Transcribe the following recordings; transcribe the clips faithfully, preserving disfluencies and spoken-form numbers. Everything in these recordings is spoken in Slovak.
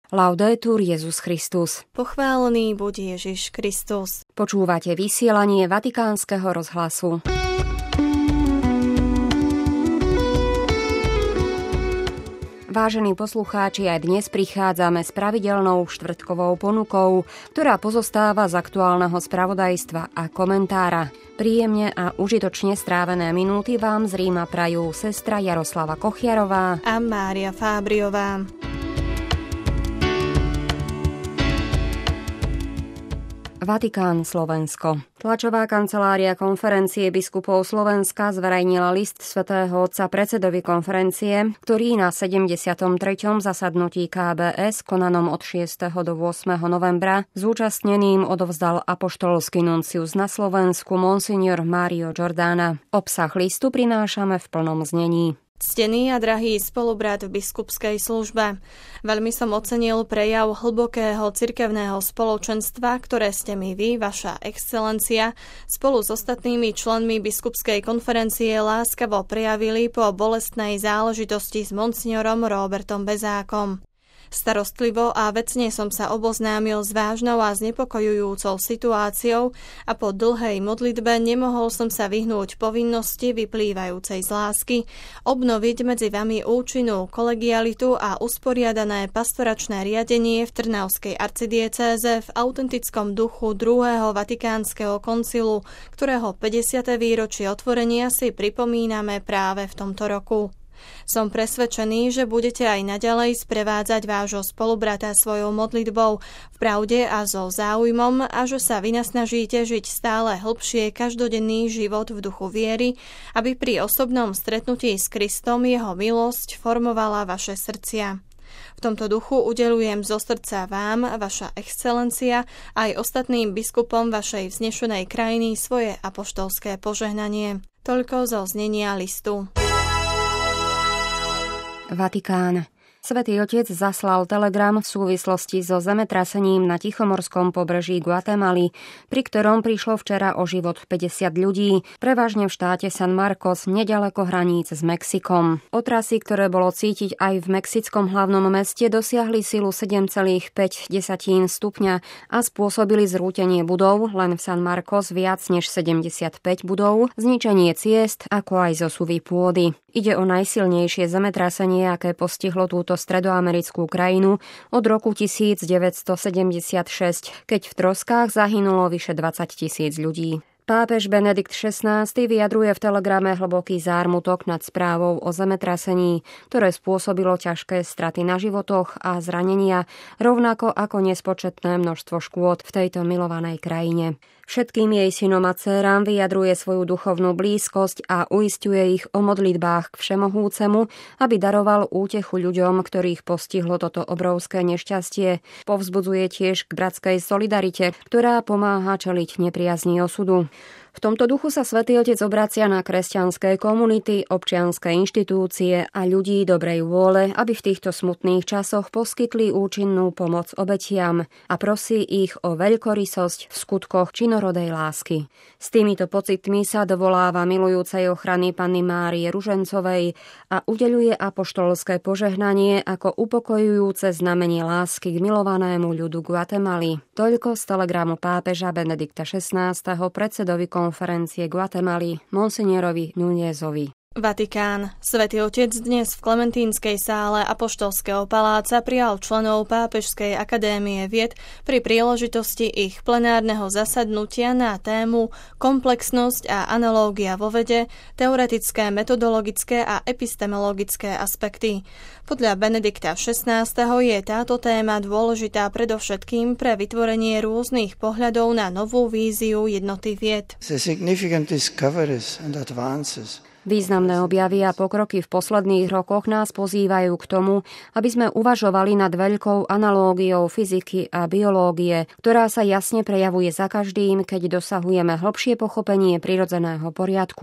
Laudetur Jesus Christus. Pochválený buď Ježiš Kristus. Počúvate vysielanie Vatikánskeho rozhlasu. Vážení poslucháči, aj dnes prichádzame s pravidelnou štvrtkovou ponukou, ktorá pozostáva z aktuálneho spravodajstva a komentára. Príjemne a užitočne strávené minúty vám z Ríma prajú sestra Jaroslava Kochiarová a Mária Fábriová. Vatikán, Slovensko. Tlačová kancelária konferencie biskupov Slovenska zverejnila list svätého Otca predsedovi konferencie, ktorý na sedemdesiatom treťom zasadnutí ká bé es konanom od šiesteho do ôsmeho novembra zúčastneným odovzdal apoštolský nuncius na Slovensku monsignor Mario Giordana. Obsah listu prinášame v plnom znení. Ctený a drahý spolubrat v biskupskej službe, veľmi som ocenil prejav hlbokého cirkevného spoločenstva, ktoré ste mi vy, vaša excelencia, spolu s ostatnými členmi biskupskej konferencie láskavo prejavili po bolestnej záležitosti s monsignorom Robertom Bezákom. Starostlivo a vecne som sa oboznámil s vážnou a znepokojujúcou situáciou a po dlhej modlitbe nemohol som sa vyhnúť povinnosti vyplývajúcej z lásky obnoviť medzi vami účinnú kolegialitu a usporiadané pastoračné riadenie v Trnavskej arcidiecéze v autentickom duchu druhého Vatikánskeho koncilu, ktorého päťdesiate výročie otvorenia si pripomíname práve v tomto roku. Som presvedčený, že budete aj naďalej sprevádzať vášho spolubrata svojou modlitbou v pravde a so záujmom a že sa vynasnažíte žiť stále hlbšie každodenný život v duchu viery, aby pri osobnom stretnutí s Kristom jeho milosť formovala vaše srdcia. V tomto duchu udeľujem zo srdca vám, vaša excelencia, aj ostatným biskupom vašej vznešenej krajiny svoje apoštolské požehnanie. Toľko zo znenia listu. Vatikán. Svätý Otec zaslal telegram v súvislosti so zemetrasením na Tichomorskom pobreží Guatemaly, pri ktorom prišlo včera o život päťdesiat ľudí, prevažne v štáte San Marcos, neďaleko hraníc s Mexikom. Otrasy, ktoré bolo cítiť aj v mexickom hlavnom meste, dosiahli silu sedem celá päť stupňa a spôsobili zrútenie budov, len v San Marcos viac než sedemdesiatpäť budov, zničenie ciest, ako aj zosuvy pôdy. Ide o najsilnejšie zemetrasenie, aké postihlo túto stredoamerickú krajinu od roku devätnásťsedemdesiatšesť, keď v troskách zahynulo vyše dvadsať tisíc ľudí. Pápež Benedikt šestnásty vyjadruje v telegrame hlboký zármutok nad správou o zemetrasení, ktoré spôsobilo ťažké straty na životoch a zranenia, rovnako ako nespočetné množstvo škôd v tejto milovanej krajine. Všetkým jej synom a dcéram vyjadruje svoju duchovnú blízkosť a uisťuje ich o modlitbách k Všemohúcemu, aby daroval útechu ľuďom, ktorých postihlo toto obrovské nešťastie. Povzbudzuje tiež k bratskej solidarite, ktorá pomáha čeliť nepriazni osudu. V tomto duchu sa Svätý Otec obracia na kresťanské komunity, občianske inštitúcie a ľudí dobrej vôle, aby v týchto smutných časoch poskytli účinnú pomoc obetiam a prosí ich o veľkorysosť v skutkoch činorodej lásky. S týmito pocitmi sa dovoláva milujúcej ochrany Panny Márie Ružencovej a udeľuje apoštolské požehnanie ako upokojujúce znamenie lásky k milovanému ľudu Guatemaly. Toľko z telegramu pápeža Benedikta šestnásteho predsedovi konferencie Guatemaly, monsignorovi Núñezovi. Vatikán. Svätý Otec dnes v Klementínskej sále Apoštolského paláca prijal členov Pápežskej akadémie vied pri príležitosti ich plenárneho zasadnutia na tému Komplexnosť a analógia vo vede, teoretické, metodologické a epistemologické aspekty. Podľa Benedikta šestnásteho je táto téma dôležitá predovšetkým pre vytvorenie rôznych pohľadov na novú víziu jednoty vied. The significant discoveries and advances Významné objavy a pokroky v posledných rokoch nás pozývajú k tomu, aby sme uvažovali nad veľkou analógiou fyziky a biológie, ktorá sa jasne prejavuje za každým, keď dosahujeme hlbšie pochopenie prirodzeného poriadku.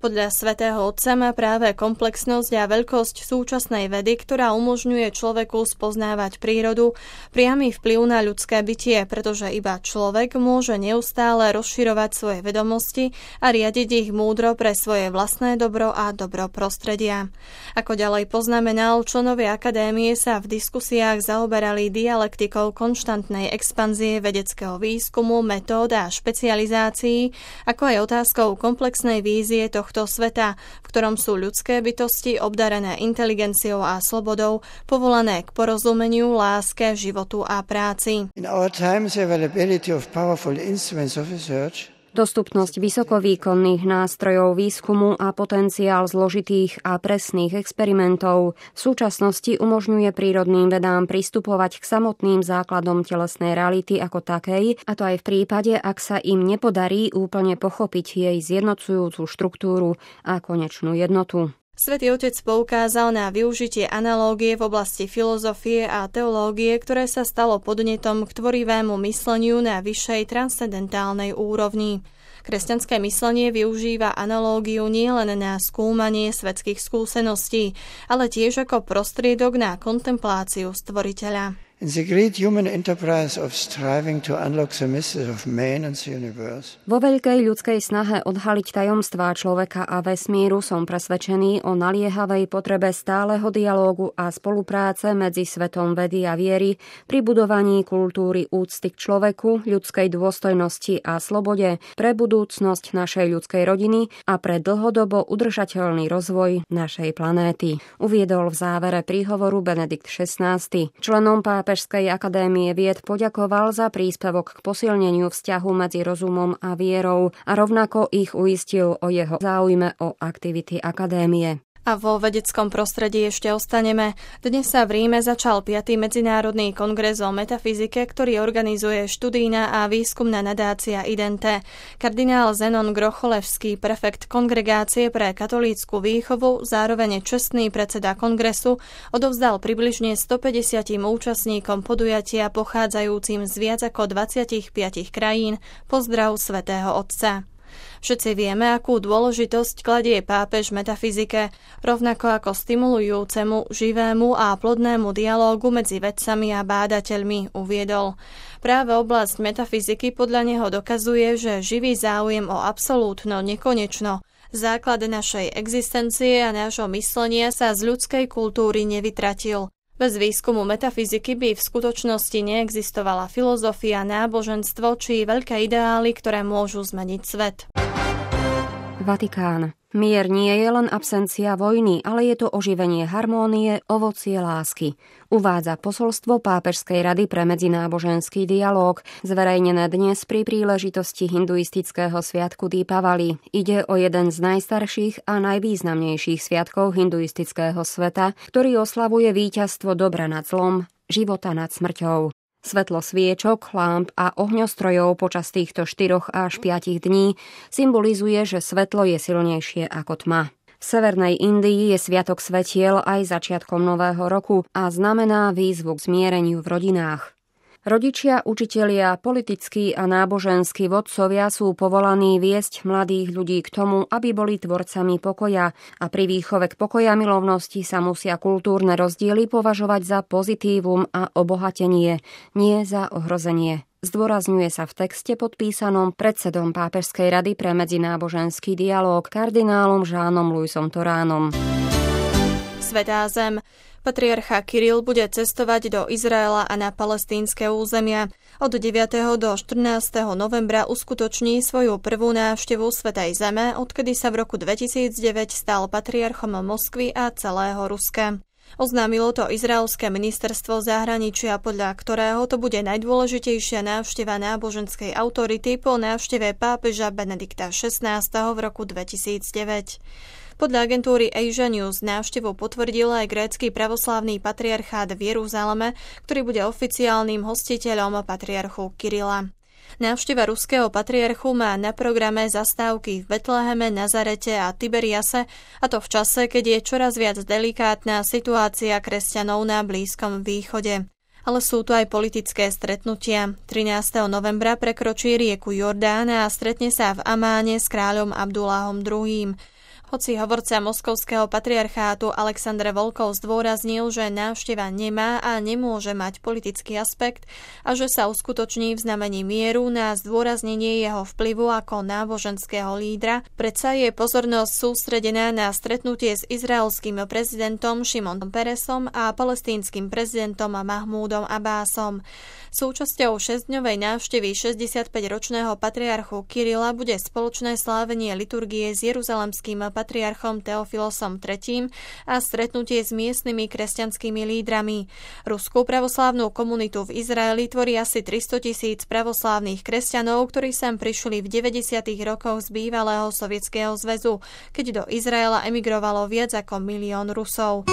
Podľa svätého Otca má práve komplexnosť a veľkosť súčasnej vedy, ktorá umožňuje človeku spoznávať prírodu, priamy vplyv na ľudské bytie, pretože iba človek môže neustále rozširovať svoje vedomosti a riadiť ich múdro pre svoje vlastné dobro a dobro prostredia. Ako ďalej poznamenal, členovia akadémie sa v diskusiách zaoberali dialektikou konštantnej expanzie vedeckého výskumu, metód a špecializácií, ako aj otázkou komplexnej vízie tohto sveta, v ktorom sú ľudské bytosti obdarené inteligenciou a slobodou, povolané k porozumeniu, láske, životu a práci. In our times, the availability of powerful instruments of research, dostupnosť vysokovýkonných nástrojov výskumu a potenciál zložitých a presných experimentov v súčasnosti umožňuje prírodným vedám pristupovať k samotným základom telesnej reality ako takej, a to aj v prípade, ak sa im nepodarí úplne pochopiť jej zjednocujúcu štruktúru a konečnú jednotu. Svätý Otec poukázal na využitie analógie v oblasti filozofie a teológie, ktoré sa stalo podnetom k tvorivému mysleniu na vyššej transcendentálnej úrovni. Kresťanské myslenie využíva analógiu nielen na skúmanie svetských skúseností, ale tiež ako prostriedok na kontempláciu Stvoriteľa. in the great human enterprise of striving to unlock the mysteries of man and the universe. Vo veľkej ľudskej snahe odhaliť tajomstvá človeka a vesmíru som presvedčený o naliehavej potrebe stáleho dialógu a spolupráce medzi svetom vedy a viery pri budovaní kultúry úcty k človeku, ľudskej dôstojnosti a slobode, pre budúcnosť našej ľudskej rodiny a pre dlhodobo udržateľný rozvoj našej planéty, uviedol v závere príhovoru Benedikt šestnásty. Členom Pápežskej akadémie vied poďakoval za príspevok k posilneniu vzťahu medzi rozumom a vierou a rovnako ich uistil o jeho záujme o aktivity akadémie. A vo vedeckom prostredí ešte ostaneme. Dnes sa v Ríme začal piaty medzinárodný kongres o metafyzike, ktorý organizuje študijná a výskumná nadácia Idente. Kardinál Zenon Grocholevský, prefekt Kongregácie pre katolícku výchovu, zároveň čestný predseda kongresu, odovzdal približne stopäťdesiatim účastníkom podujatia pochádzajúcim z viac ako dvadsaťpäť krajín pozdrav svätého Otca. Všetci vieme, akú dôležitosť kladie pápež metafyzike, rovnako ako stimulujúcemu, živému a plodnému dialógu medzi vedcami a bádateľmi, uviedol. Práve oblasť metafyziky podľa neho dokazuje, že živý záujem o absolútno nekonečno, základ našej existencie a nášho myslenia sa z ľudskej kultúry nevytratil. Bez výskumu metafyziky by v skutočnosti neexistovala filozofia, náboženstvo či veľké ideály, ktoré môžu zmeniť svet. Vatikán. Mier nie je len absencia vojny, ale je to oživenie harmónie, ovocie lásky. Uvádza posolstvo Pápežskej rady pre medzináboženský dialóg, zverejnené dnes pri príležitosti hinduistického sviatku Dípavali. Ide o jeden z najstarších a najvýznamnejších sviatkov hinduistického sveta, ktorý oslavuje víťazstvo dobra nad zlom, života nad smrťou. Svetlo sviečok, lámp a ohňostrojov počas týchto štyroch až piatich dní symbolizuje, že svetlo je silnejšie ako tma. V severnej Indii je sviatok svetiel aj začiatkom nového roku a znamená výzvu k zmiereniu v rodinách. Rodičia, učitelia, politickí a náboženskí vodcovia sú povolaní viesť mladých ľudí k tomu, aby boli tvorcami pokoja a pri výchove k pokoja milovnosti sa musia kultúrne rozdiely považovať za pozitívum a obohatenie, nie za ohrozenie. Zdôrazňuje sa v texte podpísanom predsedom Pápežskej rady pre medzináboženský dialóg kardinálom Žánom Luisom Toránom. Svätá zem. Patriarcha Kiril bude cestovať do Izraela a na palestínske územia. Od deviateho do štrnásteho novembra uskutoční svoju prvú návštevu Svätej zeme, odkedy sa v roku dvetisícdeväť stal patriarchom Moskvy a celého Ruska. Oznámilo to izraelské ministerstvo zahraničia, podľa ktorého to bude najdôležitejšia návšteva náboženskej autority po návšteve pápeža Benedikta šestnásteho v roku dvetisícdeväť. Podľa agentúry Asia News návštevu potvrdil aj grécky pravoslávny patriarchát v Jeruzaleme, ktorý bude oficiálnym hostiteľom patriarchu Kirila. Návšteva ruského patriarchu má na programe zastávky v Betleheme, Nazarete a Tiberiase, a to v čase, keď je čoraz viac delikátna situácia kresťanov na Blízkom východe. Ale sú tu aj politické stretnutia. trinásteho novembra prekročí rieku Jordán a stretne sa v Amáne s kráľom Abdullahom druhým. Hoci hovorca moskovského patriarchátu Alexandr Volkov zdôraznil, že návšteva nemá a nemôže mať politický aspekt a že sa uskutoční v znamení mieru na zdôraznenie jeho vplyvu ako náboženského lídra, predsa je pozornosť sústredená na stretnutie s izraelským prezidentom Šimonom Peresom a palestínskym prezidentom Mahmúdom Abbásom. Súčasťou šesťdňovej návštevy šesťdesiatpäťročného patriarchu Kirila bude spoločné slávenie liturgie s jeruzalemským patriarchom Teofilosom tretím a stretnutie s miestnymi kresťanskými lídrami. Ruskú pravoslávnu komunitu v Izraeli tvorí asi tristotisíc pravoslávnych kresťanov, ktorí sem prišli v deväťdesiatych rokoch z bývalého Sovietskeho zväzu, keď do Izraela emigrovalo viac ako milión Rusov.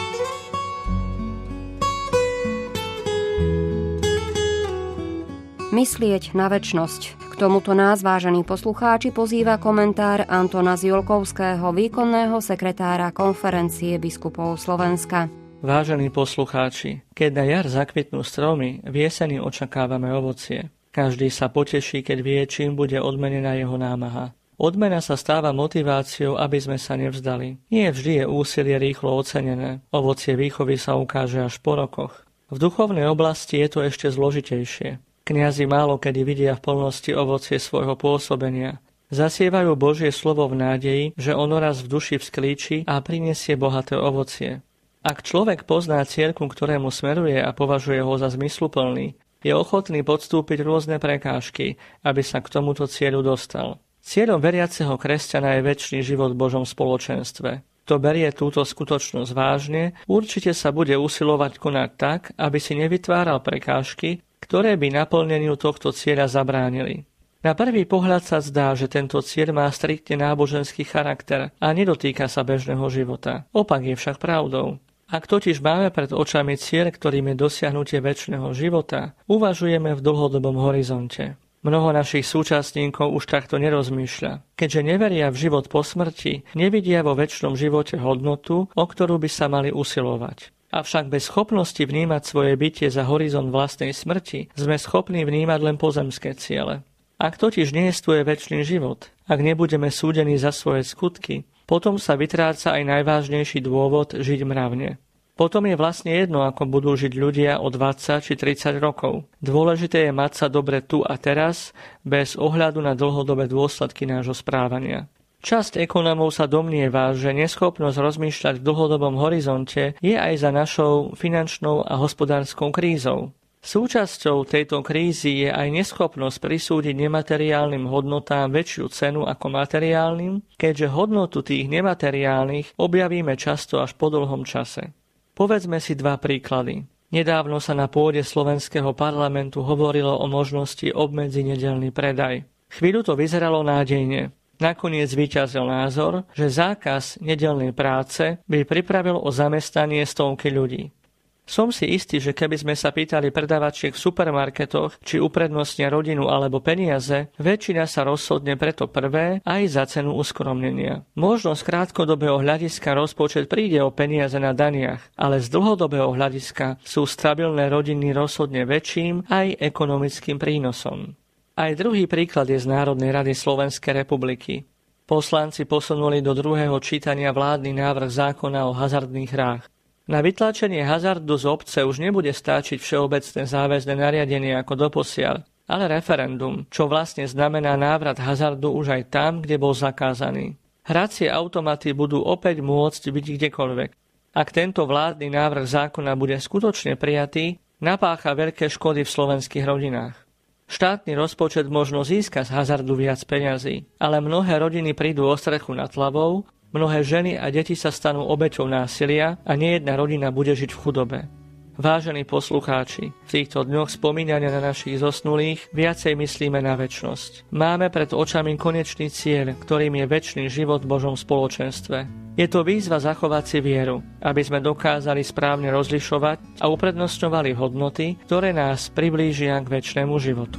Myslieť na večnosť. K tomuto nás, vážení poslucháči, pozýva komentár Antona Ziolkovského, výkonného sekretára Konferencie biskupov Slovenska. Vážení poslucháči, keď na jar zakvitnú stromy, v jeseni očakávame ovocie. Každý sa poteší, keď vie, čím bude odmenená jeho námaha. Odmena sa stáva motiváciou, aby sme sa nevzdali. Nie vždy je úsilie rýchlo ocenené. Ovocie výchovy sa ukáže až po rokoch. V duchovnej oblasti je to ešte zložitejšie. Kňazi málo kedy vidia v plnosti ovocie svojho pôsobenia. Zasievajú Božie slovo v nádeji, že ono raz v duši vzklíči a prinesie bohaté ovocie. Ak človek pozná cirkev, ktorému smeruje a považuje ho za zmysluplný, je ochotný podstúpiť rôzne prekážky, aby sa k tomuto cieľu dostal. Cieľom veriaceho kresťana je večný život v Božom spoločenstve. Kto berie túto skutočnosť vážne, určite sa bude usilovať konať tak, aby si nevytváral prekážky, ktoré by naplneniu tohto cieľa zabránili. Na prvý pohľad sa zdá, že tento cieľ má striktne náboženský charakter a nedotýka sa bežného života. Opak je však pravdou. Ak totiž máme pred očami cieľ, ktorým je dosiahnutie večného života, uvažujeme v dlhodobom horizonte. Mnoho našich súčasníkov už takto nerozmýšľa. Keďže neveria v život po smrti, nevidia vo večnom živote hodnotu, o ktorú by sa mali usilovať. Avšak bez schopnosti vnímať svoje bytie za horizont vlastnej smrti sme schopní vnímať len pozemské ciele. Ak totiž neestuje večný život, ak nebudeme súdení za svoje skutky, potom sa vytráca aj najvážnejší dôvod žiť mravne. Potom je vlastne jedno, ako budú žiť ľudia o dvadsať či tridsať rokov. Dôležité je mať sa dobre tu a teraz, bez ohľadu na dlhodobé dôsledky nášho správania. Časť ekonomov sa domnieva, že neschopnosť rozmýšľať v dlhodobom horizonte je aj za našou finančnou a hospodárskou krízou. Súčasťou tejto krízy je aj neschopnosť prisúdiť nemateriálnym hodnotám väčšiu cenu ako materiálnym, keďže hodnotu tých nemateriálnych objavíme často až po dlhom čase. Povedzme si dva príklady. Nedávno sa na pôde slovenského parlamentu hovorilo o možnosti obmedziť nedeľný predaj. Chvíľu to vyzeralo nádejne. Nakoniec zvíťazil názor, že zákaz nedeľnej práce by pripravil o zamestnanie stovky ľudí. Som si istý, že keby sme sa pýtali predavačiek v supermarketoch, či uprednostnia rodinu alebo peniaze, väčšina sa rozhodne preto prvé aj za cenu uskromnenia. Možno z krátkodobého hľadiska rozpočet príde o peniaze na daniach, ale z dlhodobého hľadiska sú stabilné rodiny rozhodne väčším aj ekonomickým prínosom. Aj druhý príklad je z Národnej rady Slovenskej republiky. Poslanci posunuli do druhého čítania vládny návrh zákona o hazardných hrách. Na vytlačenie hazardu z obce už nebude stačiť všeobecné záväzné nariadenie ako doposiaľ, ale referendum, čo vlastne znamená návrat hazardu už aj tam, kde bol zakázaný. Hracie automaty budú opäť môcť byť kdekoľvek. Ak tento vládny návrh zákona bude skutočne prijatý, napácha veľké škody v slovenských rodinách. Štátny rozpočet možno získa z hazardu viac peňazí, ale mnohé rodiny prídu o strechu nad hlavou, mnohé ženy a deti sa stanú obeťou násilia a nejedna rodina bude žiť v chudobe. Vážení poslucháči, v týchto dňoch spomínania na našich zosnulých viacej myslíme na večnosť. Máme pred očami konečný cieľ, ktorým je večný život v Božom spoločenstve. Je to výzva zachovať si vieru, aby sme dokázali správne rozlišovať a uprednostňovali hodnoty, ktoré nás priblížia k večnému životu.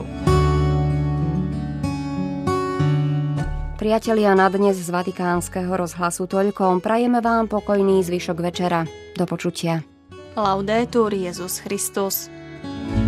Priatelia, na dnes z Vatikánskeho rozhlasu toľko. Prajeme vám pokojný zvyšok večera. Do počutia. Laudetur Jesus Christus.